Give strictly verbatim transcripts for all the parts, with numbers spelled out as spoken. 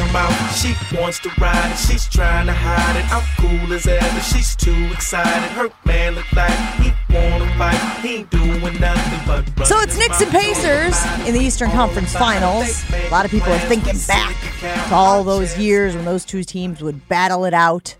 her mouth. She wants to ride it, she's trying to hide it. I'm cool as ever, she's too excited. Her man look like he wanna fight. He ain't doing nothing but run. So it's Knicks and Pacers in the Eastern Conference Finals. A lot of people are thinking back to all those years when those two teams would battle it out.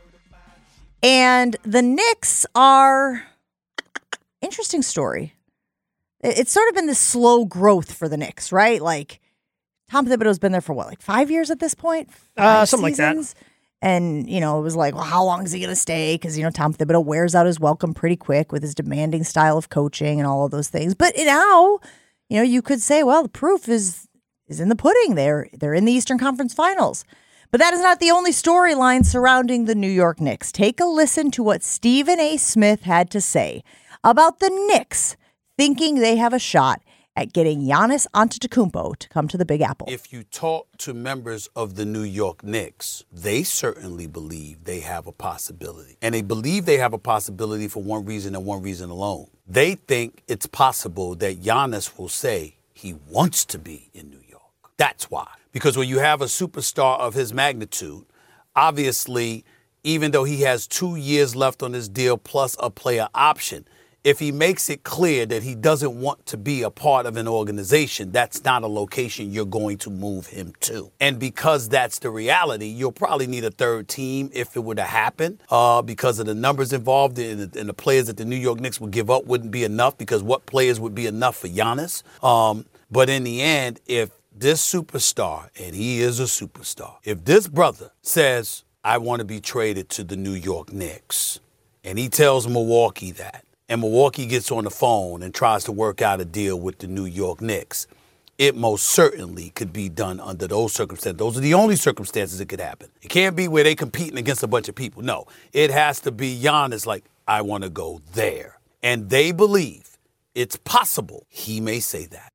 And the Knicks are interesting story. It's sort of been this slow growth for the Knicks, right? Like Tom Thibodeau's been there for what, like five years at this point? Uh, something seasons? like that. And, you know, it was like, well, how long is he going to stay? Because, you know, Tom Thibodeau wears out his welcome pretty quick with his demanding style of coaching and all of those things. But now, you know, you could say, well, the proof is is in the pudding. They're, they're in the Eastern Conference Finals. But that is not the only storyline surrounding the New York Knicks. Take a listen to what Stephen A. Smith had to say about the Knicks thinking they have a shot at getting Giannis Antetokounmpo to come to the Big Apple. If you talk to members of the New York Knicks, they certainly believe they have a possibility. And they believe they have a possibility for one reason and one reason alone. They think it's possible that Giannis will say he wants to be in New York. That's why. Because when you have a superstar of his magnitude, obviously, even though he has two years left on his deal plus a player option, if he makes it clear that he doesn't want to be a part of an organization, that's not a location you're going to move him to. And because that's the reality, you'll probably need a third team if it were to happen, uh, because of the numbers involved and the, and the players that the New York Knicks would give up wouldn't be enough, because what players would be enough for Giannis? Um, but in the end, if this superstar, and he is a superstar, if this brother says, I want to be traded to the New York Knicks, and he tells Milwaukee that, and Milwaukee gets on the phone and tries to work out a deal with the New York Knicks, it most certainly could be done under those circumstances. Those are the only circumstances it could happen. It can't be where they're competing against a bunch of people. No, it has to be Giannis like, I want to go there. And they believe it's possible he may say that.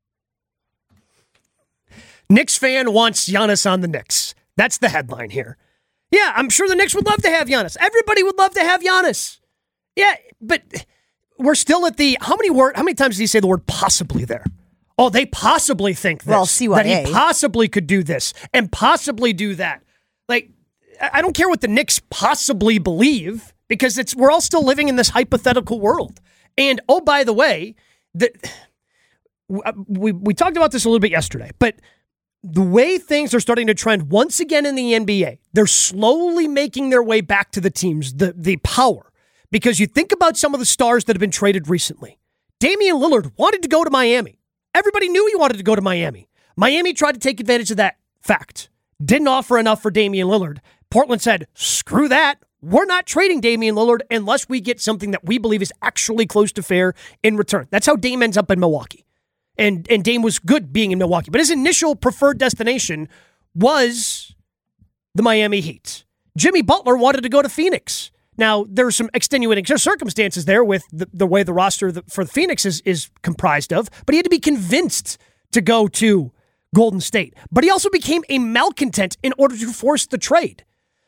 Knicks fan wants Giannis on the Knicks. That's the headline here. Yeah, I'm sure the Knicks would love to have Giannis. Everybody would love to have Giannis. Yeah, but we're still at the, how many word, how many times did he say the word possibly there? Oh, they possibly think this. Well, C Y A. That he possibly could do this and possibly do that. Like, I don't care what the Knicks possibly believe, because it's we're all still living in this hypothetical world. And, oh, by the way, the, we, we talked about this a little bit yesterday, but the way things are starting to trend once again in the N B A, they're slowly making their way back to the teams, the, the power. Because you think about some of the stars that have been traded recently. Damian Lillard wanted to go to Miami. Everybody knew he wanted to go to Miami. Miami tried to take advantage of that fact. Didn't offer enough for Damian Lillard. Portland said, screw that. We're not trading Damian Lillard unless we get something that we believe is actually close to fair in return. That's how Dame ends up in Milwaukee. And, and Dame was good being in Milwaukee. But his initial preferred destination was the Miami Heat. Jimmy Butler wanted to go to Phoenix. Now, there are some extenuating circumstances there with the, the way the roster for the Phoenix is, is comprised of, but he had to be convinced to go to Golden State. But he also became a malcontent in order to force the trade.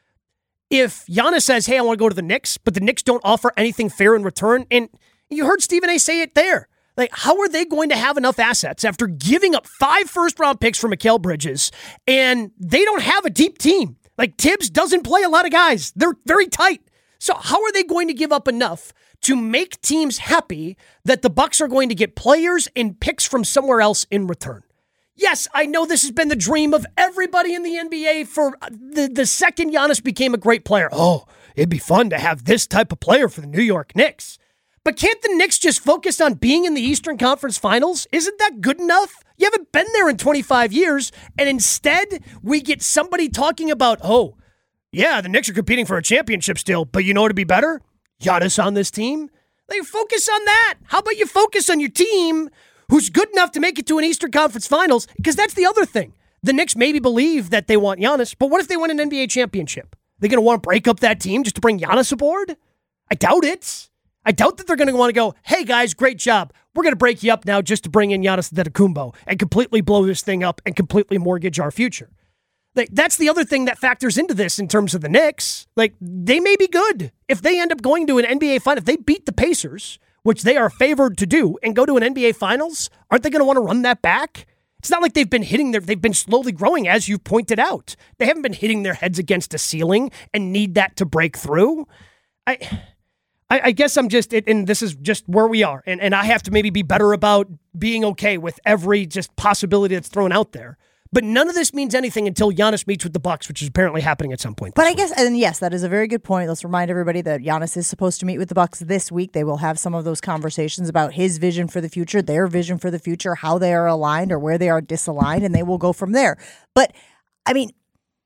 If Giannis says, hey, I want to go to the Knicks, but the Knicks don't offer anything fair in return, and you heard Stephen A. say it there. Like, how are they going to have enough assets after giving up five first-round picks for Mikal Bridges, and they don't have a deep team? Like, Tibbs doesn't play a lot of guys. They're very tight. So how are they going to give up enough to make teams happy that the Bucks are going to get players and picks from somewhere else in return? Yes, I know this has been the dream of everybody in the N B A for the, the second Giannis became a great player. Oh, it'd be fun to have this type of player for the New York Knicks. But can't the Knicks just focus on being in the Eastern Conference Finals? Isn't that good enough? You haven't been there in twenty-five years, and instead we get somebody talking about, oh, yeah, the Knicks are competing for a championship still, but you know what would be better? Giannis on this team. Like, focus on that. How about you focus on your team who's good enough to make it to an Eastern Conference Finals? Because that's the other thing. The Knicks maybe believe that they want Giannis, but what if they win an N B A championship? They're going to want to break up that team just to bring Giannis aboard? I doubt it. I doubt that they're going to want to go, hey, guys, great job. We're going to break you up now just to bring in Giannis Antetokounmpo and completely blow this thing up and completely mortgage our future. Like, that's the other thing that factors into this in terms of the Knicks. Like, they may be good. If they end up going to an N B A final, if they beat the Pacers, which they are favored to do, and go to an N B A Finals, aren't they going to want to run that back? It's not like they've been hitting their, they've been slowly growing, as you've pointed out. They haven't been hitting their heads against a ceiling and need that to break through. I I, I guess I'm just, and this is just where we are, and, and I have to maybe be better about being okay with every just possibility that's thrown out there. But none of this means anything until Giannis meets with the Bucks, which is apparently happening at some point. But I week. guess, and yes, that is a very good point. Let's remind everybody that Giannis is supposed to meet with the Bucks this week. They will have some of those conversations about his vision for the future, their vision for the future, how they are aligned or where they are disaligned, and they will go from there. But, I mean,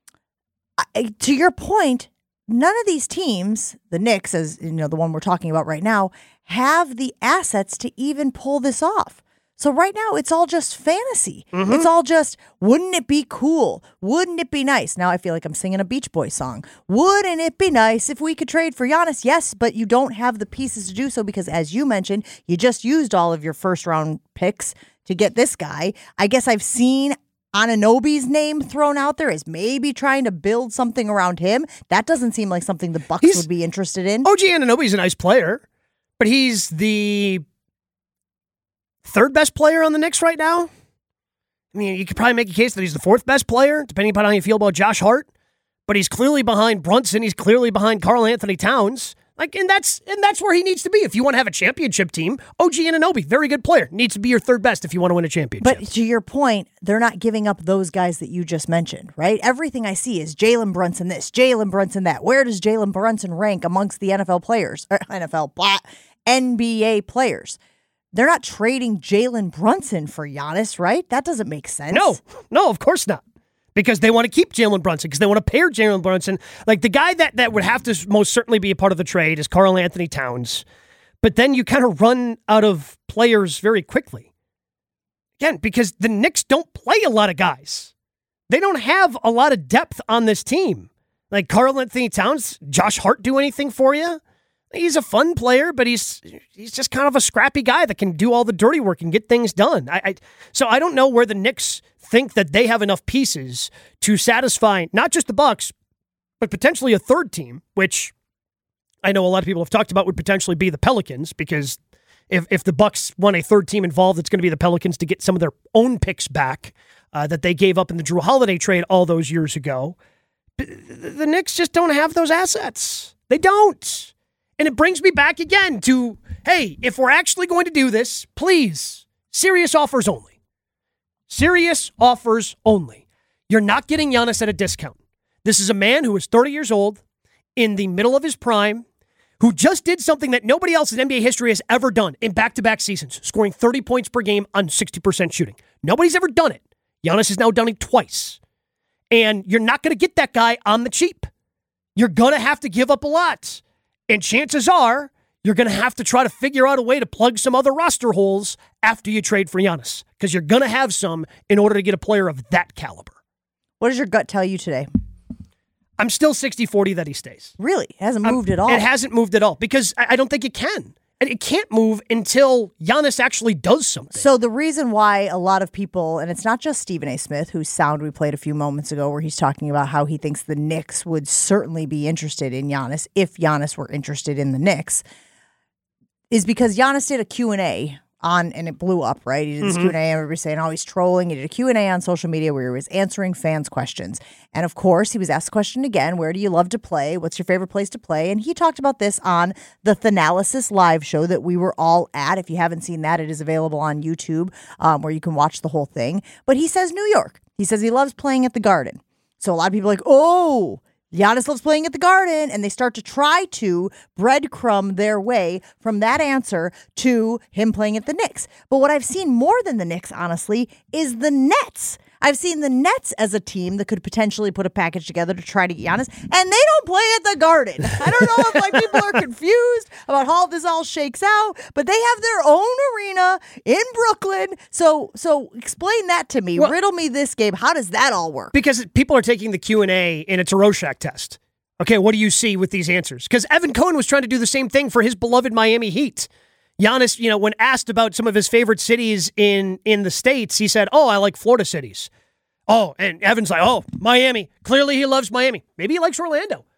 I, to your point, none of these teams, the Knicks, as you know, the one we're talking about right now, have the assets to even pull this off. So right now, it's all just fantasy. Mm-hmm. It's all just, wouldn't it be cool? Wouldn't it be nice? Now I feel like I'm singing a Beach Boys song. Wouldn't it be nice if we could trade for Giannis? Yes, but you don't have the pieces to do so because, as you mentioned, you just used all of your first-round picks to get this guy. I guess I've seen Anunoby's name thrown out there as maybe trying to build something around him. That doesn't seem like something the Bucks he's, would be interested in. O G Anunoby's a nice player, but he's the third best player on the Knicks right now. I mean, you could probably make a case that he's the fourth best player, depending upon how you feel about Josh Hart. But he's clearly behind Brunson. He's clearly behind Karl Anthony Towns. Like, and that's and that's where he needs to be. If you want to have a championship team, O G Anunoby, very good player, needs to be your third best if you want to win a championship. But to your point, they're not giving up those guys that you just mentioned, right? Everything I see is Jalen Brunson this, Jalen Brunson that. Where does Jalen Brunson rank amongst the N F L players, or N F L, blah, N B A players? They're not trading Jalen Brunson for Giannis, right? That doesn't make sense. No, no, of course not. Because they want to keep Jalen Brunson, because they want to pair Jalen Brunson. Like, the guy that, that would have to most certainly be a part of the trade is Karl Anthony Towns. But then you kind of run out of players very quickly. Again, because the Knicks don't play a lot of guys. They don't have a lot of depth on this team. Like, Karl Anthony Towns, Josh Hart do anything for you? He's a fun player, but he's he's just kind of a scrappy guy that can do all the dirty work and get things done. I, I so I don't know where the Knicks think that they have enough pieces to satisfy not just the Bucks, but potentially a third team, which I know a lot of people have talked about would potentially be the Pelicans, because if if the Bucks want a third team involved, it's going to be the Pelicans to get some of their own picks back uh, that they gave up in the Drew Holiday trade all those years ago. But the Knicks just don't have those assets. They don't. And it brings me back again to, hey, if we're actually going to do this, please, serious offers only. Serious offers only. You're not getting Giannis at a discount. This is a man who is thirty years old, in the middle of his prime, who just did something that nobody else in N B A history has ever done in back-to-back seasons, scoring thirty points per game on sixty percent shooting. Nobody's ever done it. Giannis has now done it twice. And you're not going to get that guy on the cheap. You're going to have to give up a lot. And chances are, you're going to have to try to figure out a way to plug some other roster holes after you trade for Giannis, because you're going to have some in order to get a player of that caliber. What does your gut tell you today? I'm still sixty forty that he stays. Really? It hasn't moved I'm, at all? It hasn't moved at all, because I, I don't think it can. And it can't move until Giannis actually does something. So the reason why a lot of people, and it's not just Stephen A. Smith, whose sound we played a few moments ago, where he's talking about how he thinks the Knicks would certainly be interested in Giannis if Giannis were interested in the Knicks, is because Giannis did a Q and A on, and it blew up, right? He did this mm-hmm. Q and A, everybody's saying, oh, he's trolling. He did a Q and A on social media where he was answering fans' questions. And of course, he was asked the question again, where do you love to play? What's your favorite place to play? And he talked about this on the Thanalysis live show that we were all at. If you haven't seen that, it is available on YouTube, um, where you can watch the whole thing. But he says New York. He says he loves playing at the Garden. So a lot of people are like, oh, Giannis loves playing at the Garden, and they start to try to breadcrumb their way from that answer to him playing at the Knicks. But what I've seen more than the Knicks, honestly, is the Nets. I've seen the Nets as a team that could potentially put a package together to try to get Giannis, and they don't play at the Garden. I don't know if like people are confused about how this all shakes out, but they have their own arena in Brooklyn. So, so explain that to me. Well, riddle me this, Gabe. How does that all work? Because people are taking the Q and A, and it's a Rorschach test. Okay, what do you see with these answers? Because Evan Cohen was trying to do the same thing for his beloved Miami Heat. Giannis, you know, when asked about some of his favorite cities in, in the States, he said, oh, I like Florida cities. Oh, and Evan's like, oh, Miami. Clearly he loves Miami. Maybe he likes Orlando.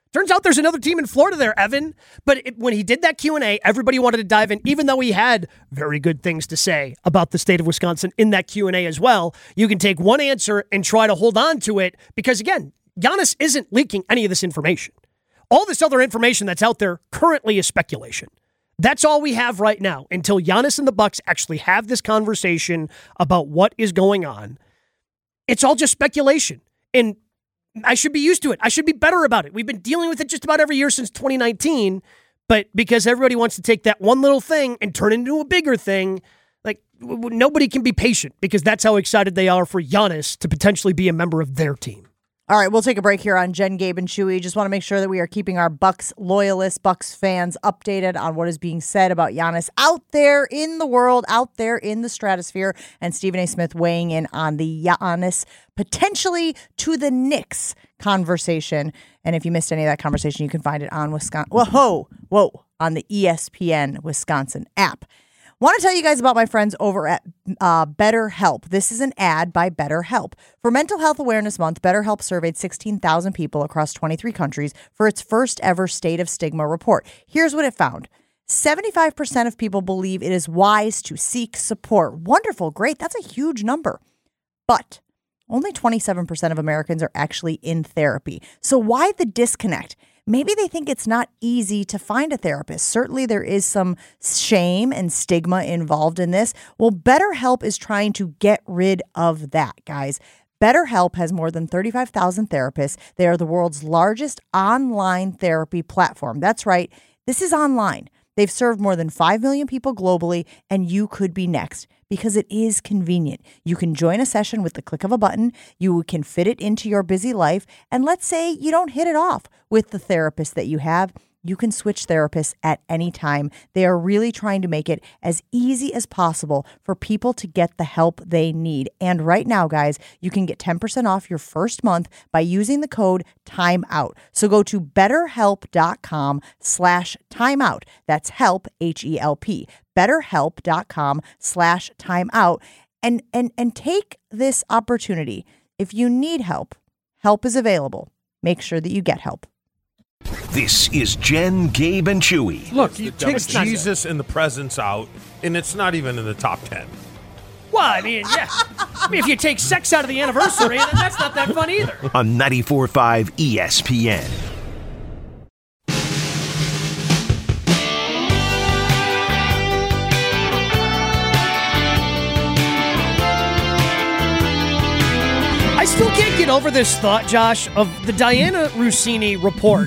Turns out there's another team in Florida there, Evan. But it, when he did that Q and A, everybody wanted to dive in, even though he had very good things to say about the state of Wisconsin in that Q and A as well. You can take one answer and try to hold on to it because, again, Giannis isn't leaking any of this information. All this other information that's out there currently is speculation. That's all we have right now until Giannis and the Bucks actually have this conversation about what is going on. It's all just speculation. And I should be used to it. I should be better about it. We've been dealing with it just about every year since twenty nineteen, but because everybody wants to take that one little thing and turn it into a bigger thing, like w- w- nobody can be patient because that's how excited they are for Giannis to potentially be a member of their team. All right, we'll take a break here on Jen, Gabe, and Chewy. Just want to make sure that we are keeping our Bucks loyalists, Bucks fans updated on what is being said about Giannis out there in the world, out there in the stratosphere. And Stephen A. Smith weighing in on the Giannis potentially to the Knicks conversation. And if you missed any of that conversation, you can find it on Wisconsin. Whoa, whoa, on the E S P N Wisconsin app. Want to tell you guys about my friends over at uh, BetterHelp. This is an ad by BetterHelp. For Mental Health Awareness Month, BetterHelp surveyed sixteen thousand people across twenty-three countries for its first ever State of Stigma report. Here's what it found. seventy-five percent of people believe it is wise to seek support. Wonderful, great. That's a huge number. But only twenty-seven percent of Americans are actually in therapy. So why the disconnect? Maybe they think it's not easy to find a therapist. Certainly there is some shame and stigma involved in this. Well, BetterHelp is trying to get rid of that, guys. BetterHelp has more than thirty-five thousand therapists. They are the world's largest online therapy platform. That's right. This is online. They've served more than five million people globally, and you could be next because it is convenient. You can join a session with the click of a button. You can fit it into your busy life. And let's say you don't hit it off with the therapist that you have. You can switch therapists at any time. They are really trying to make it as easy as possible for people to get the help they need. And right now, guys, you can get ten percent off your first month by using the code TIMEOUT. So go to betterhelp.com slash timeout. That's help, H E L P. betterhelp.com slash timeout. And, and, and take this opportunity. If you need help, help is available. Make sure that you get help. This is Jen, Gabe, and Chewy. Look, you take Jesus and the presents out, and it's not even in the top ten. Well, I mean, yeah. I mean, if you take sex out of the anniversary, then that's not that fun either. On ninety-four point five E S P N. I still can't get over this thought, Josh, of the Diana Russini report,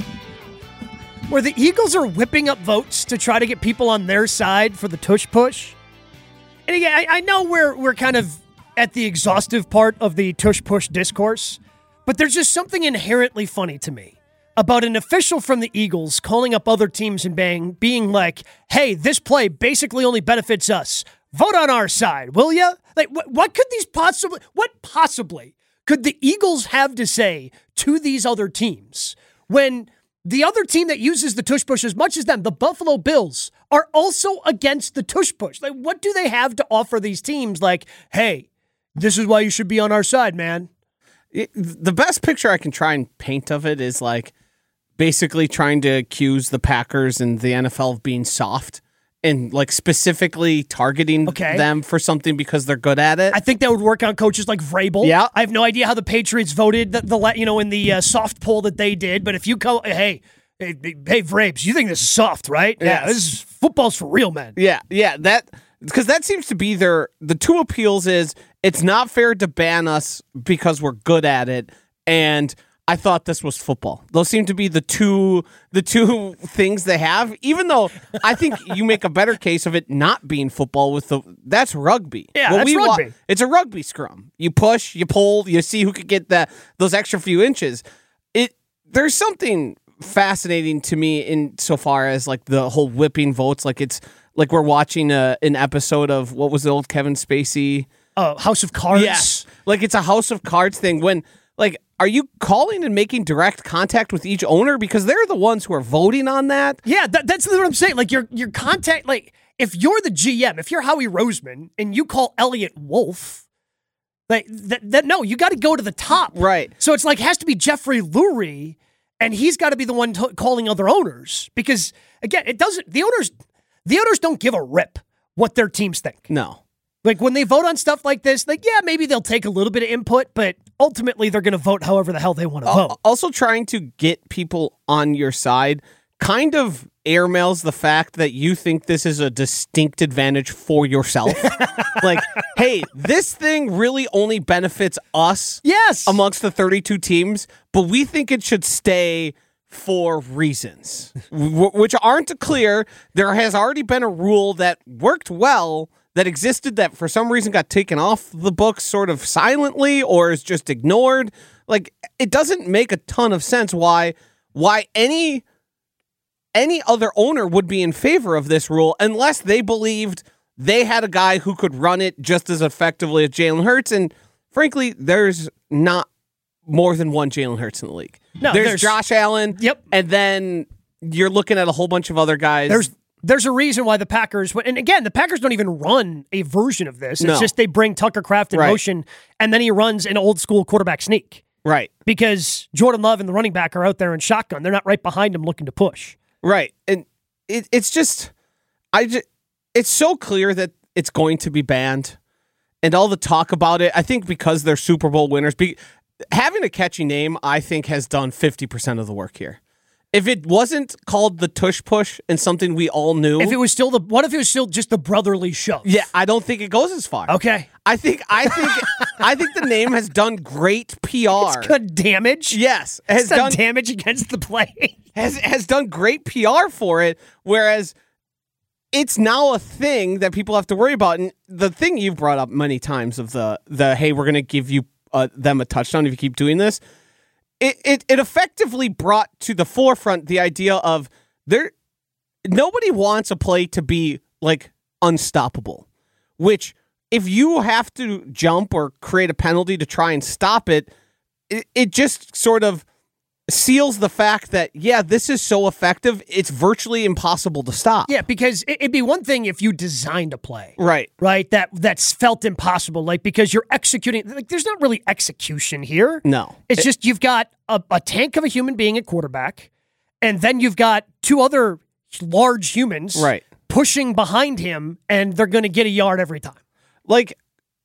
where the Eagles are whipping up votes to try to get people on their side for the tush push. And again, I, I know we're we're kind of at the exhaustive part of the tush push discourse, but there's just something inherently funny to me about an official from the Eagles calling up other teams and being, being like, hey, this play basically only benefits us. Vote on our side, will ya? Like, what, what could these possibly, what possibly could the Eagles have to say to these other teams when the other team that uses the tush push as much as them, the Buffalo Bills, are also against the tush push? Like, what do they have to offer these teams? Like, hey, this is why you should be on our side, man. It, the best picture I can try and paint of it is like basically trying to accuse the Packers and the N F L of being soft and like specifically targeting okay. them for something because they're good at it. I think that would work on coaches like Vrabel. Yeah. I have no idea how the Patriots voted the, the you know in the uh, soft poll that they did, but if you call, hey, hey, hey, Vrabes, you think this is soft, right? Yes. Yeah, this is football's for real men. Yeah, yeah, that because that seems to be their the two appeals is it's not fair to ban us because we're good at it, and I thought this was football. Those seem to be the two the two things they have, even though I think you make a better case of it not being football with the that's rugby. Yeah, what that's we rugby. Wa- it's a rugby scrum. You push, you pull, you see who could get that those extra few inches. It there's something fascinating to me in so far as like the whole whipping votes. Like it's like we're watching a, an episode of what was the old Kevin Spacey uh, House of Cards. Yes, like it's a House of Cards thing when. Like, are you calling and making direct contact with each owner because they're the ones who are voting on that? Yeah, that, that's what I'm saying. Like, your your contact, like, if you're the G M, if you're Howie Roseman and you call Elliot Wolf, like, that, that no, you got to go to the top. Right. So it's like, it has to be Jeffrey Lurie, And he's got to be the one t- calling other owners because, again, it doesn't. The owners, the owners don't give a rip what their teams think. No. Like when they vote on stuff like this, like yeah, maybe they'll take a little bit of input, but ultimately they're going to vote however the hell they want to Uh, vote. Also, trying to get people on your side kind of airmails the fact that you think this is a distinct advantage for yourself. Like, hey, this thing really only benefits us Yes, amongst the thirty-two teams, but we think it should stay for reasons w- which aren't clear. There has already been a rule that worked well that existed that for some reason got taken off the books sort of silently or is just ignored. Like, it doesn't make a ton of sense why why any any other owner would be in favor of this rule unless they believed they had a guy who could run it just as effectively as Jalen Hurts. And frankly, there's not more than one Jalen Hurts in the league. No, there's, there's- Josh Allen. Yep. And then you're looking at a whole bunch of other guys. there's there's a reason why the Packers, and again, the Packers don't even run a version of this. It's No. just they bring Tucker Kraft in Right. motion, and then he runs an old school quarterback sneak right. because Jordan Love and the running back are out there in shotgun. They're not right behind him looking to push. Right. And it, it's just, I just, it's so clear that it's going to be banned and all the talk about it. I think because they're Super Bowl winners, be, having a catchy name, I think has done fifty percent of the work here. If it wasn't called the Tush Push and something we all knew. If it was still the, what if it was still just the brotherly shove? yeah, I don't think it goes as far. Okay. I think, I think, I think the name has done great P R. It's good damage. Yes. It's Has done done damage against the play. has has done great P R for it, whereas it's now a thing that people have to worry about. And the thing you've brought up many times of the the hey, we're going to give you uh, them a touchdown if you keep doing this. It, it it effectively brought to the forefront the idea of there. Nobody wants a play to be like unstoppable, which if you have to jump or create a penalty to try and stop it, it, it just sort of seals the fact that, yeah, this is so effective, it's virtually impossible to stop. Yeah, because it- it'd be one thing if you designed a play. Right. Right, that that's felt impossible, like because you're executing. Like, there's not really execution here. No. It's just you've got a, a tank of a human being at quarterback, and then you've got two other large humans, Right. pushing behind him, and they're going to get a yard every time. Like,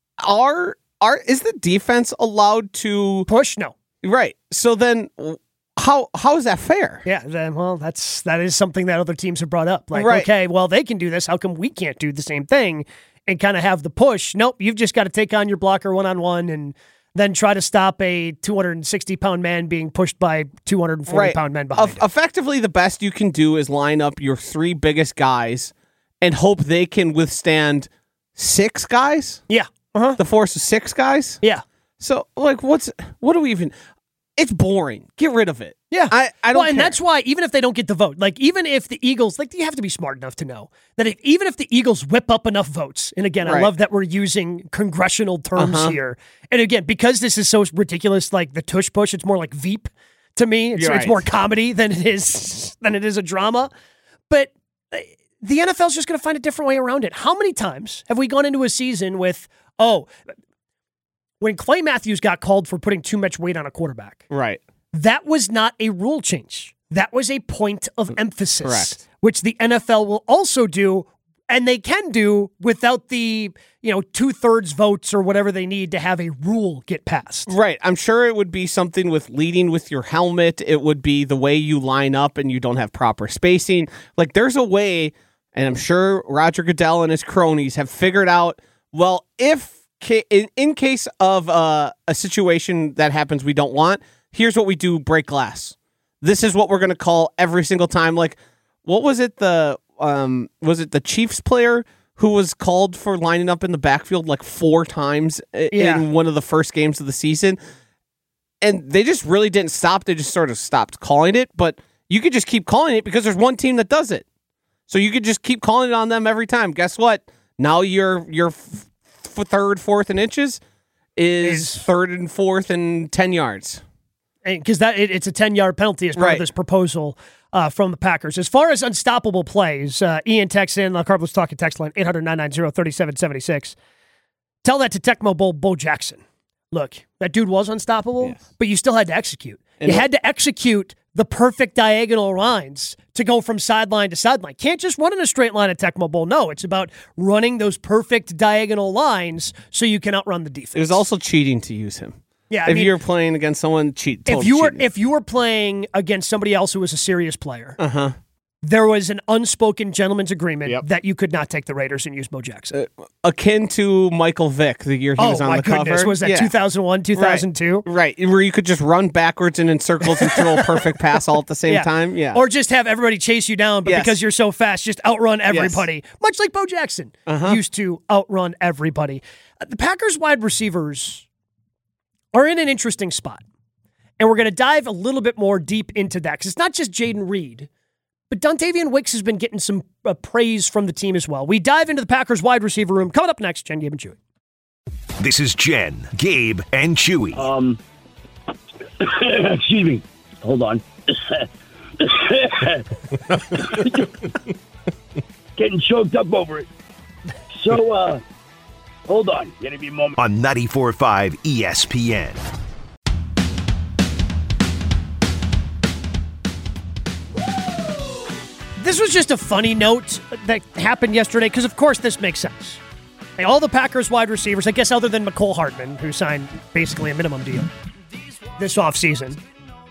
are are is the defense allowed to Push, no. right? So then, how how is that fair? Yeah, then well, that's that is something that other teams have brought up. Like, Right. okay, well, they can do this. How come we can't do the same thing and kind of have the push? Nope, you've just got to take on your blocker one on one and then try to stop a two hundred sixty pound man being pushed by two hundred forty pound men behind Eff- him. Effectively, the best you can do is line up your three biggest guys and hope they can withstand six guys. Yeah, uh-huh. The force of six guys. Yeah. So, like, what's what do we even? It's boring. Get rid of it. Yeah. I, I don't well, and care. that's why even if they don't get the vote, like even if the Eagles, like you have to be smart enough to know that if, even if the Eagles whip up enough votes, and again, I Right. love that we're using congressional terms Uh-huh. here. And again, because this is so ridiculous, like the tush push, it's more like Veep to me. It's, You're it's right. more comedy than it is than it is a drama. But uh, the N F L is just going to find a different way around it. How many times have we gone into a season with, oh, when Clay Matthews got called for putting too much weight on a quarterback? right. That was not a rule change. That was a point of emphasis, Correct. which the N F L will also do, and they can do without the you know two thirds votes or whatever they need to have a rule get passed. Right. I'm sure it would be something with leading with your helmet. It would be the way you line up and you don't have proper spacing. Like there's a way, and I'm sure Roger Goodell and his cronies have figured out, well, if ca- in, in case of uh, a situation that happens we don't want, here's what we do, break glass. This is what we're going to call every single time. Like, what was it? The um, was it the Chiefs player who was called for lining up in the backfield like four times i- Yeah. in one of the first games of the season? And they just really didn't stop. They just sort of stopped calling it. But you could just keep calling it because there's one team that does it. So you could just keep calling it on them every time. Guess what? Now your your f- f- third, fourth, and inches is, Is- third and fourth and ten yards. Because that it, it's a ten yard penalty as part Right. of this proposal uh, from the Packers. As far as unstoppable plays, uh, Ian texts in, uh, Cardinals talking text line eight hundred nine nine zero three seven seven six. Tell that to Tecmo Bowl Bo Jackson. Look, that dude was unstoppable, Yes. but you still had to execute. And you what- had to execute the perfect diagonal lines to go from sideline to sideline. Can't just run in a straight line at Tecmo Bowl. No, it's about running those perfect diagonal lines so you can outrun the defense. It was also cheating to use him. Yeah, I if mean, you were playing against someone, cheat. Total if you were cheating. if you were playing against somebody else who was a serious player, uh-huh. there was an unspoken gentleman's agreement Yep. that you could not take the Raiders and use Bo Jackson. Uh, akin to Michael Vick the year he oh was on my the goodness, cover. was that Yeah. two thousand one, two thousand two? Right. right, where you could just run backwards and in circles and throw a perfect pass all at the same Yeah. time. Yeah, Or just have everybody chase you down, but Yes. because you're so fast, just outrun everybody. Much like Bo Jackson Uh-huh. used to outrun everybody. Uh, The Packers wide receivers are in an interesting spot. And we're going to dive a little bit more deep into that because it's not just Jaden Reed, but Dontavian Wicks has been getting some uh, praise from the team as well. We dive into the Packers wide receiver room. Coming up next, Jen, Gabe, and Chewy. This is Jen, Gabe, and Chewy. Um, excuse me. Hold on. Getting choked up over it. So, uh, hold on. Give me a moment. On ninety-four point five E S P N. This was just a funny note that happened yesterday because, of course, this makes sense. Hey, all the Packers wide receivers, I guess other than McCole Hardman, who signed basically a minimum deal this offseason.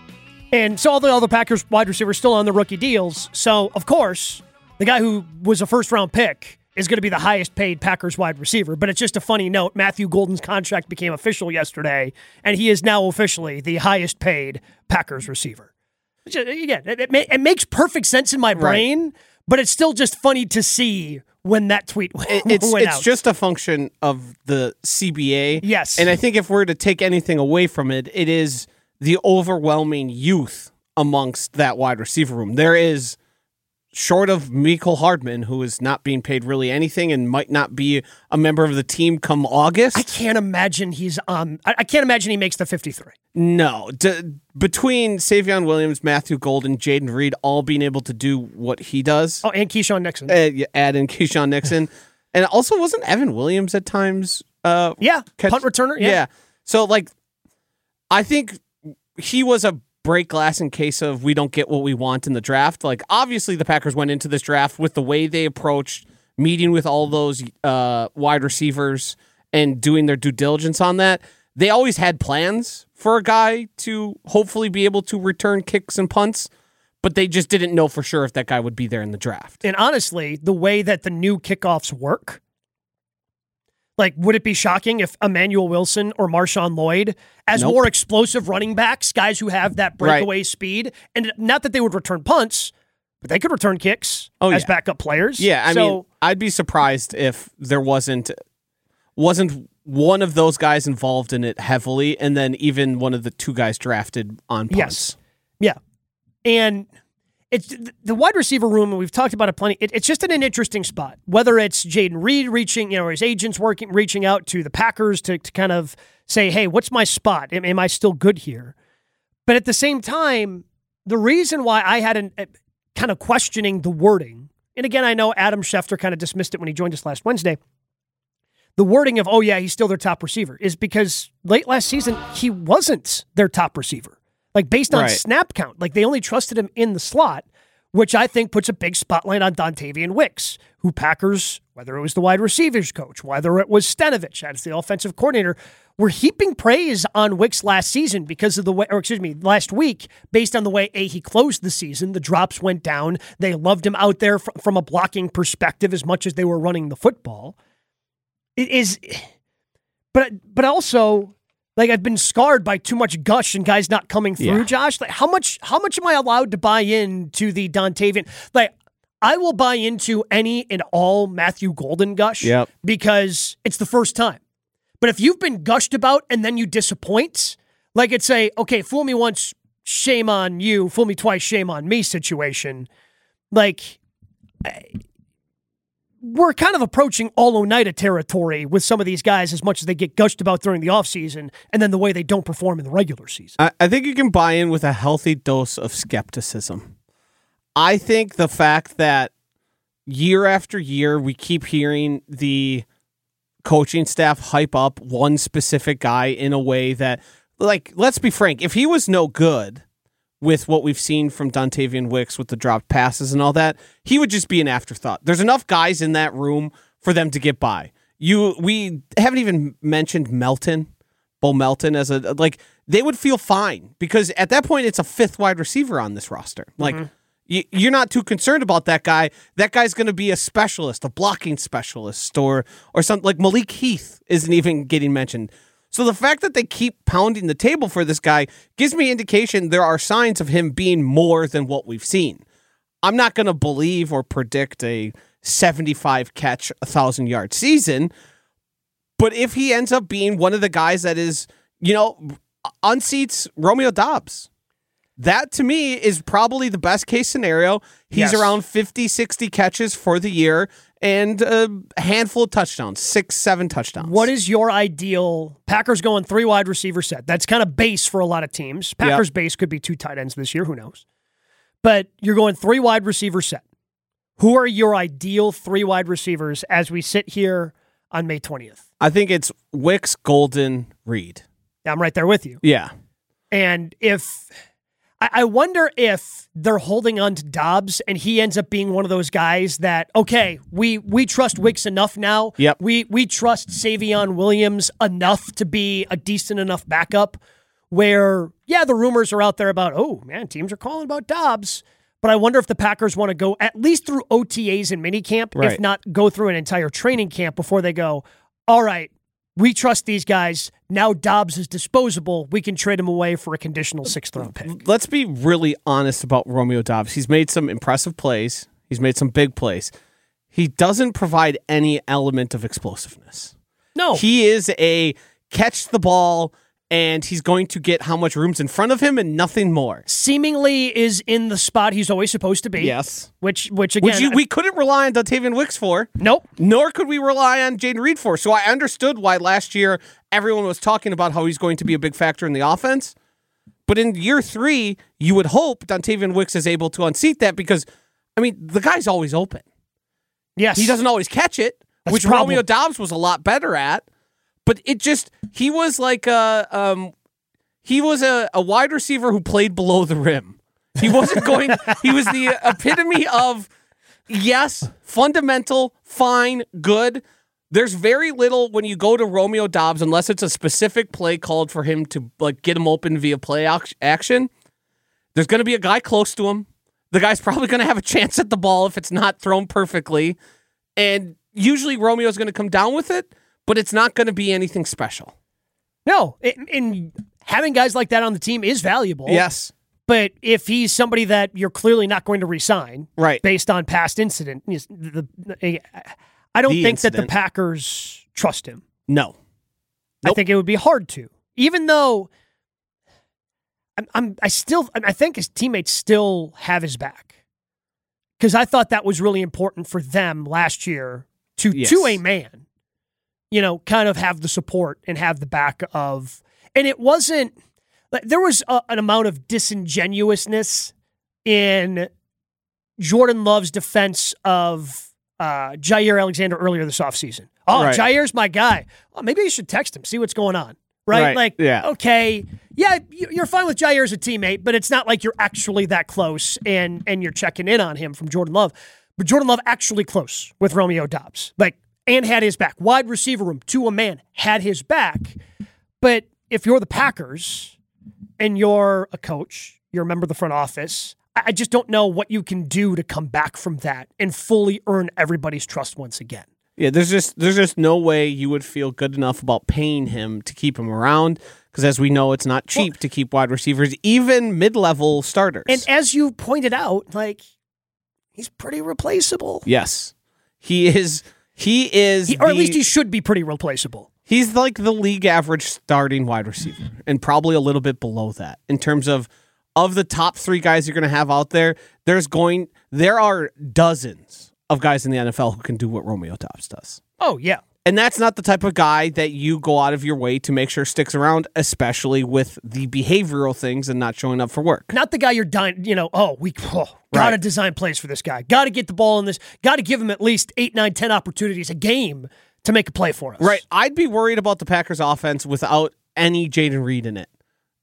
And so all the other Packers wide receivers still on the rookie deals. So, of course, the guy who was a first-round pick is going to be the highest-paid Packers wide receiver. But it's just a funny note. Matthew Golden's contract became official yesterday, and he is now officially the highest-paid Packers receiver. Which, again, it, it, it makes perfect sense in my brain, right. But it's still just funny to see when that tweet went, it, it's, went it's out. just a function of the C B A. Yes. And I think if we're to take anything away from it, it is the overwhelming youth amongst that wide receiver room. There is, short of Mecole Hardman, who is not being paid really anything and might not be a member of the team come August. I can't imagine he's on. I, I can't imagine he makes the fifty-three. No. D- between Savion Williams, Matthew Golden, Jaden Reed, all being able to do what he does. Oh, and Keyshawn Nixon. Uh, you add in Keyshawn Nixon. And also, wasn't Evan Williams at times? Uh, yeah, catch- punt returner. Yeah. yeah. So, like, I think he was a break glass in case of we don't get what we want in the draft. Like, obviously, the Packers went into this draft with the way they approached meeting with all those uh, wide receivers and doing their due diligence on that. They always had plans for a guy to hopefully be able to return kicks and punts, but they just didn't know for sure if that guy would be there in the draft. And honestly, the way that the new kickoffs work, like, would it be shocking if Emmanuel Wilson or Marshawn Lloyd, as Nope. more explosive running backs, guys who have that breakaway Right. speed, and not that they would return punts, but they could return kicks Oh, as yeah. backup players? Yeah, I so, mean, I'd be surprised if there wasn't wasn't one of those guys involved in it heavily, and then even one of the two guys drafted on punts. yes. Yeah. And it's the wide receiver room, and we've talked about it plenty. It, it's just in an interesting spot. Whether it's Jaden Reed reaching, you know, his agents working, reaching out to the Packers to, to kind of say, hey, what's my spot? Am, am I still good here? But at the same time, the reason why I had an, uh, kind of questioning the wording, and again, I know Adam Schefter kind of dismissed it when he joined us last Wednesday, the wording of, oh yeah, he's still their top receiver, is because late last season, he wasn't their top receiver. Like, based on Right. snap count, like, they only trusted him in the slot, which I think puts a big spotlight on Dontavian Wicks, who Packers, whether it was the wide receivers coach, whether it was Stenovich as the offensive coordinator, were heaping praise on Wicks last season because of the way, or excuse me, last week, based on the way A, he closed the season. The drops went down. They loved him out there fr- from a blocking perspective as much as they were running the football. It is, but but also, like, I've been scarred by too much gush and guys not coming through, Yeah. Josh. Like, how much how much am I allowed to buy into the Dontavian? Like, I will buy into any and all Matthew Golden gush Yep. because it's the first time. But if you've been gushed about and then you disappoint, like it's a, okay, fool me once, shame on you, fool me twice, shame on me situation, like, we're kind of approaching all Oneida territory with some of these guys as much as they get gushed about during the offseason and then the way they don't perform in the regular season. I, I think you can buy in with a healthy dose of skepticism. I think the fact that year after year we keep hearing the coaching staff hype up one specific guy in a way that, like, let's be frank, if he was no good, with what we've seen from Dontavian Wicks with the dropped passes and all that, he would just be an afterthought. There's enough guys in that room for them to get by. You, we haven't even mentioned Melton, Bo Melton as a, like, they would feel fine because at that point it's a fifth wide receiver on this roster. Like, mm-hmm. you, you're not too concerned about that guy. That guy's going to be a specialist, a blocking specialist, or or something like Malik Heath isn't even getting mentioned. So the fact that they keep pounding the table for this guy gives me indication there are signs of him being more than what we've seen. I'm not going to believe or predict a seventy-five catch, one thousand yard season, but if he ends up being one of the guys that is, you know, unseats Romeo Doubs, that to me is probably the best case scenario. He's Yes. around fifty, sixty catches for the year and a handful of touchdowns, six, seven touchdowns. What is your ideal? Packers going three wide receiver set. That's kind of base for a lot of teams. Packers Yep. base could be two tight ends this year. Who knows? But you're going three wide receiver set. Who are your ideal three wide receivers as we sit here on May twentieth? I think it's Wicks, Golden, Reed. I'm right there with you. Yeah. And if I, I wonder if they're holding on to Dobbs and he ends up being one of those guys that, okay, we we trust Wicks enough now. Yep. We we trust Savion Williams enough to be a decent enough backup where, yeah, the rumors are out there about, oh, man, teams are calling about Dobbs. But I wonder if the Packers want to go at least through O T As and minicamp, Right. if not go through an entire training camp before they go, all right, we trust these guys. Now Dobbs is disposable. We can trade him away for a conditional sixth round pick. Let's be really honest about Romeo Doubs. He's made some impressive plays. He's made some big plays. He doesn't provide any element of explosiveness. No. He is a catch the ball, and he's going to get how much room's in front of him and nothing more. Seemingly is in the spot he's always supposed to be. Yes. Which, which again, Which you, we couldn't rely on Dontavian Wicks for. nope. Nor could we rely on Jaden Reed for. So I understood why last year everyone was talking about how he's going to be a big factor in the offense. But in year three, you would hope Dontavian Wicks is able to unseat that because, I mean, the guy's always open. Yes. He doesn't always catch it, That's which the problem. Romeo Doubs was a lot better at. But it just, he was like a, um, he was a, a wide receiver who played below the rim. He wasn't going, he was the epitome of, yes, fundamental, fine, good. There's very little when you go to Romeo Doubs, unless it's a specific play called for him to like get him open via play ac- action. There's going to be a guy close to him. The guy's probably going to have a chance at the ball if it's not thrown perfectly. And usually Romeo's going to come down with it, but it's not going to be anything special. No. And, and having guys like that on the team is valuable. Yes. But if he's somebody that you're clearly not going to re-sign, Right. based on past incident, is the, the, I don't The think that the incident. Packers trust him. No. I Nope. think it would be hard to, even though I'm, I'm I still, I think his teammates still have his back. Because I thought that was really important for them last year to, Yes. to a man, you know, kind of have the support and have the back of, and it wasn't, like, there was a, an amount of disingenuousness in Jordan Love's defense of uh, Jair Alexander earlier this offseason. Oh, Right. Jair's my guy. Well, maybe you should text him, see what's going on. Right? Right, Like, yeah. okay, yeah, you- you're fine with Jair as a teammate, but it's not like you're actually that close and and you're checking in on him from Jordan Love. But Jordan Love actually close with Romeo Doubs, like, and had his back. Wide receiver room to a man had his back. But if you're the Packers and you're a coach, you're a member of the front office, I I just don't know what you can do to come back from that and fully earn everybody's trust once again. Yeah, there's just there's just no way you would feel good enough about paying him to keep him around because, as we know, it's not cheap to keep wide receivers, even mid-level starters. And as you pointed out, like, he's pretty replaceable. yes, he is. He is, He, or at the- least he should be pretty replaceable. He's like the league average starting wide receiver, and probably a little bit below that in terms of of the top three guys you're going to have out there. There's going there are dozens of guys in the N F L who can do what Romeo Doubs does. Oh, yeah. And that's not the type of guy that you go out of your way to make sure sticks around, especially with the behavioral things and not showing up for work. Not the guy you're dying, you know, oh, we oh, got to Right. design plays for this guy. Got to get the ball in this. Got to give him at least eight, nine, ten opportunities a game to make a play for us. Right. I'd be worried about the Packers offense without any Jaden Reed in it.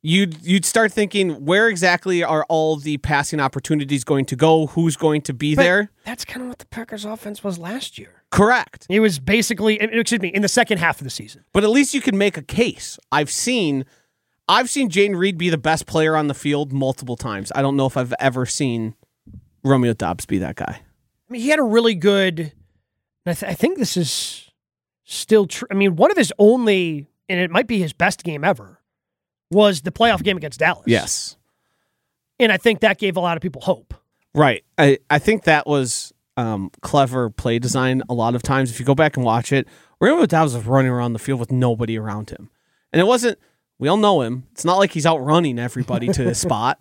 you'd you'd start thinking, where exactly are all the passing opportunities going to go? Who's going to be But there? That's kind of what the Packers offense was last year. Correct. It was basically, excuse me, in the second half of the season. But at least you can make a case. I've seen I've seen Jaden Reed be the best player on the field multiple times. I don't know if I've ever seen Romeo Doubs be that guy. I mean, he had a really good, I, th- I think this is still true. I mean, one of his only, and it might be his best game ever, was the playoff game against Dallas. Yes. And I think that gave a lot of people hope. Right. I, I think that was um, clever play design a lot of times. If you go back and watch it, Romeo Doubs was running around the field with nobody around him. And it wasn't, we all know him. It's not like he's outrunning everybody to his spot.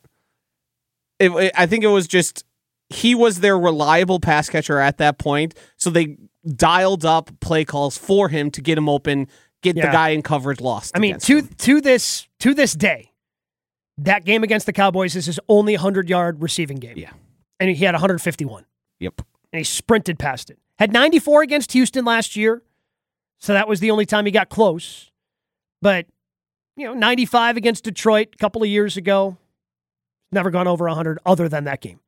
It, it, I think it was just, he was their reliable pass catcher at that point. So they dialed up play calls for him to get him open, get Yeah. the guy in coverage lost. I mean, against to him. to this to this day, that game against the Cowboys is his only hundred-yard receiving game. Yeah. And he had one hundred fifty-one. Yep. And he sprinted past it. Had ninety-four against Houston last year, so that was the only time he got close. But, you know, ninety-five against Detroit a couple of years ago, never gone over one hundred other than that game.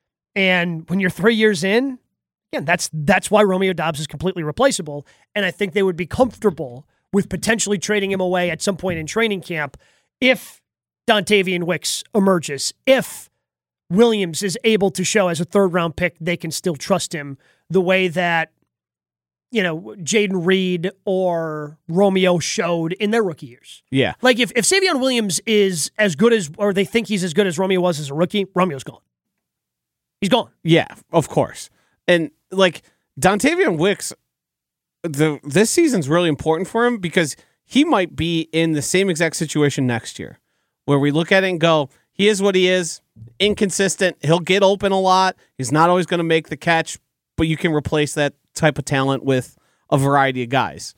And when you're three years in, again, that's that's why Romeo Doubs is completely replaceable. And I think they would be comfortable with potentially trading him away at some point in training camp if Dontavian Wicks emerges, if Williams is able to show as a third-round pick they can still trust him the way that, you know, Jaden Reed or Romeo showed in their rookie years. Yeah. Like, if, if Savion Williams is as good as, or they think he's as good as Romeo was as a rookie, Romeo's gone. He's gone. Yeah, of course. And, like, Dontavian Wicks, the this season's really important for him because he might be in the same exact situation next year where we look at it and go, he is what he is, inconsistent. He'll get open a lot. He's not always going to make the catch, but you can replace that type of talent with a variety of guys.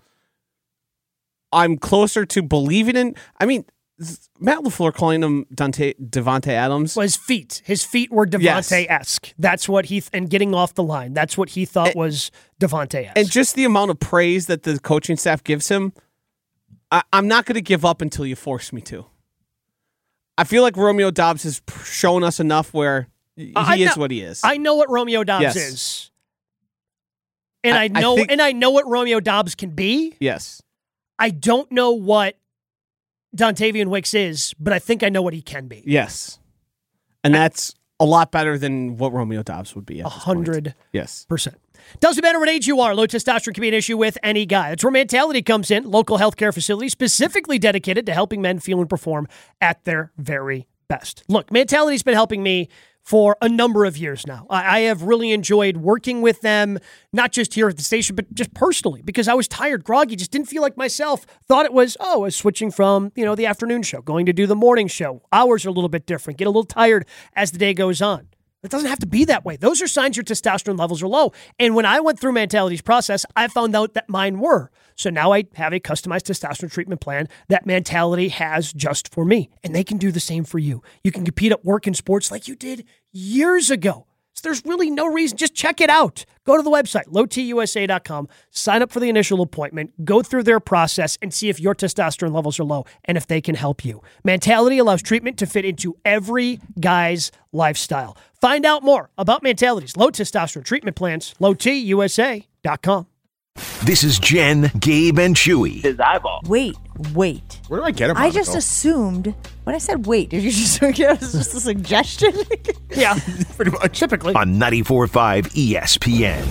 I'm closer to believing in, I mean, Matt LaFleur calling him Dante, Devontae Adams. Well, his feet. His feet were Devontae-esque. That's what he, th- and getting off the line, that's what he thought and, was Devontae-esque. And just the amount of praise that the coaching staff gives him, I, I'm not going to give up until you force me to. I feel like Romeo Doubs has shown us enough where he I is know, what he is. I know what Romeo Doubs Yes. is. And I, I- I know think- and I know what Romeo Doubs can be. yes. I don't know what Dontavian Wicks is, but I think I know what he can be. Yes. And that's a lot better than what Romeo Doubs would be. A At this point. hundred Yes. percent. Doesn't matter what age you are, low testosterone can be an issue with any guy. That's where Mentality comes in. Local healthcare facility specifically dedicated to helping men feel and perform at their very best. Look, Mentality's been helping me for a number of years now. I, I have really enjoyed working with them, not just here at the station, but just personally, because I was tired, groggy, just didn't feel like myself. Thought it was, oh, I was switching from, you know, the afternoon show, going to do the morning show. Hours are a little bit different, get a little tired as the day goes on. It doesn't have to be that way. Those are signs your testosterone levels are low. And when I went through Mentality's process, I found out that mine were. So now I have a customized testosterone treatment plan that Mentality has just for me. And they can do the same for you. You can compete at work and sports like you did years ago. So there's really no reason. Just check it out. Go to the website, low t u s a dot com, sign up for the initial appointment, go through their process, and see if your testosterone levels are low and if they can help you. Mentality allows treatment to fit into every guy's lifestyle. Find out more about Mentality's low testosterone treatment plans, low t u s a dot com. This is Jen, Gabe, and Chewy. His eyeball. Wait, wait. Where do I get him? I just assumed when I said wait, did you just think it was just a suggestion? Yeah, pretty much. typically. On ninety-four point five E S P N.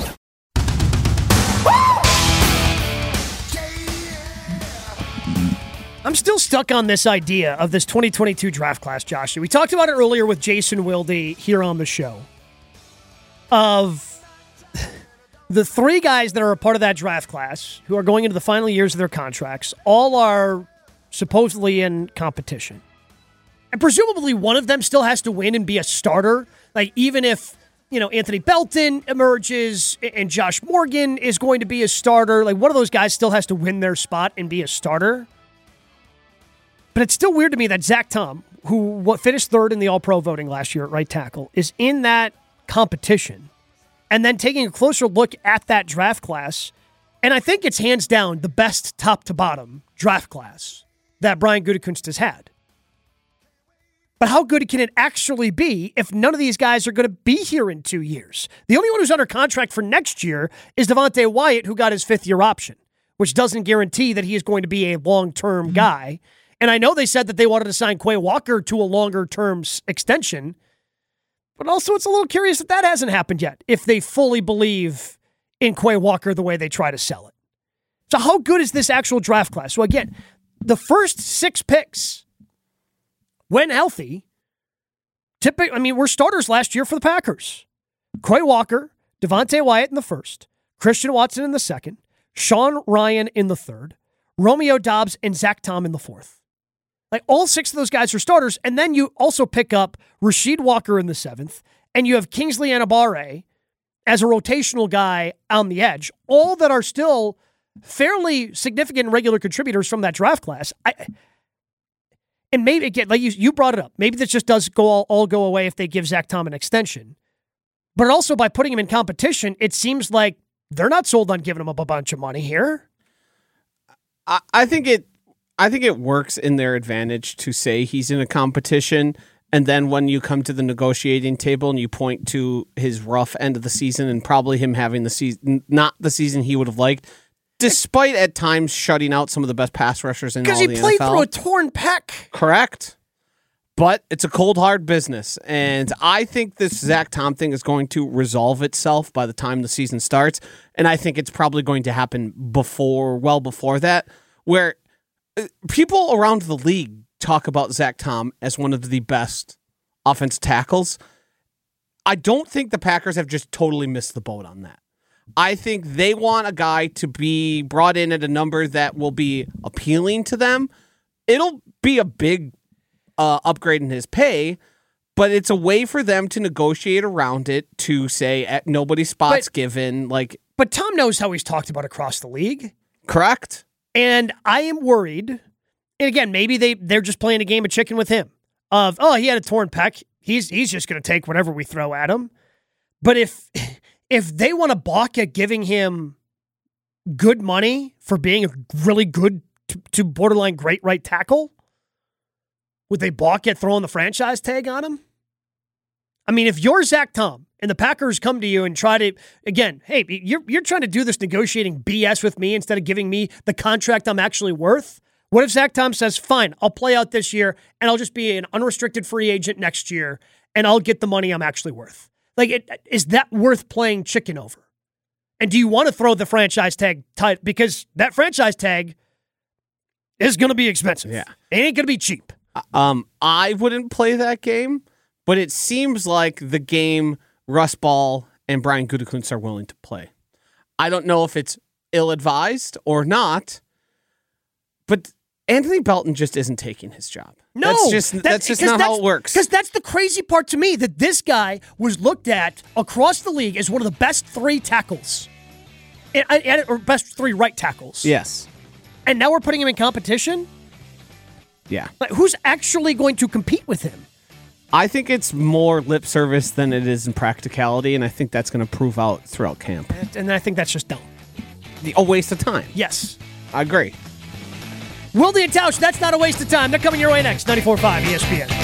I'm still stuck on this idea of this twenty twenty-two draft class, Joshua. We talked about it earlier with Jason Wilde here on the show. Of the three guys that are a part of that draft class who are going into the final years of their contracts, all are supposedly in competition. And presumably one of them still has to win and be a starter. Like, even if, you know, Anthony Belton emerges and Josh Morgan is going to be a starter, like, one of those guys still has to win their spot and be a starter. But it's still weird to me that Zach Tom, who what, finished third in the All-Pro voting last year at right tackle, is in that competition. And then taking a closer look at that draft class, and I think it's hands down the best top-to-bottom draft class that Brian Gutekunst has had. But how good can it actually be if none of these guys are going to be here in two years? The only one who's under contract for next year is Devontae Wyatt, who got his fifth-year option, which doesn't guarantee that he is going to be a long-term guy. And I know they said that they wanted to sign Quay Walker to a longer-term extension, but also it's a little curious that that hasn't happened yet, if they fully believe in Quay Walker the way they try to sell it. So how good is this actual draft class? So again, the first six picks, when healthy, typically, I mean, we're starters last year for the Packers. Quay Walker, Devontae Wyatt in the first, Christian Watson in the second, Sean Ryan in the third, Romeo Doubs, and Zach Tom in the fourth. Like, all six of those guys are starters, and then you also pick up Rasheed Walker in the seventh, and you have Kingsley Anibare as a rotational guy on the edge, all that are still fairly significant regular contributors from that draft class. I... And maybe, again, like you, you brought it up, maybe this just does go all, all go away if they give Zach Tom an extension. But also by putting him in competition, it seems like they're not sold on giving him up a bunch of money here. I, I think it I think it works in their advantage to say he's in a competition, and then when you come to the negotiating table and you point to his rough end of the season and probably him having the season, not the season he would have liked, despite at times shutting out some of the best pass rushers in all the N F L. Because he played through a torn pec. Correct. But it's a cold, hard business. And I think this Zach Tom thing is going to resolve itself by the time the season starts. And I think it's probably going to happen before, well before that, where people around the league talk about Zach Tom as one of the best offensive tackles. I don't think the Packers have just totally missed the boat on that. I think they want a guy to be brought in at a number that will be appealing to them. It'll be a big uh, upgrade in his pay, but it's a way for them to negotiate around it to say at nobody spots but, given. Like, but Tom knows how he's talked about across the league. Correct. And I am worried. And again, maybe they, they're just playing a game of chicken with him. Of, oh, he had a torn pec. He's, he's just going to take whatever we throw at him. But if... If they want to balk at giving him good money for being a really good to, to borderline great right tackle, would they balk at throwing the franchise tag on him? I mean, if you're Zach Tom and the Packers come to you and try to, again, hey, you're, you're trying to do this negotiating B S with me instead of giving me the contract I'm actually worth, what if Zach Tom says, fine, I'll play out this year and I'll just be an unrestricted free agent next year and I'll get the money I'm actually worth? Like, it, is that worth playing chicken over? And do you want to throw the franchise tag tight? Because that franchise tag is going to be expensive. Yeah. It ain't going to be cheap. Um, I wouldn't play that game, but it seems like the game Russ Ball and Brian Gutekunst are willing to play. I don't know if it's ill-advised or not, but Anthony Belton just isn't taking his job. No, that's just that, that's just not that's, how it works. Because that's the crazy part to me, that this guy was looked at across the league as one of the best three tackles, and, and, or best three right tackles. Yes, and now we're putting him in competition. Yeah, like, who's actually going to compete with him? I think it's more lip service than it is in practicality, and I think that's going to prove out throughout camp. And, and I think that's just dumb. A waste of time. Yes, I agree. Wilde and Tausch, that's not a waste of time. They're coming your way next. ninety-four point five E S P N.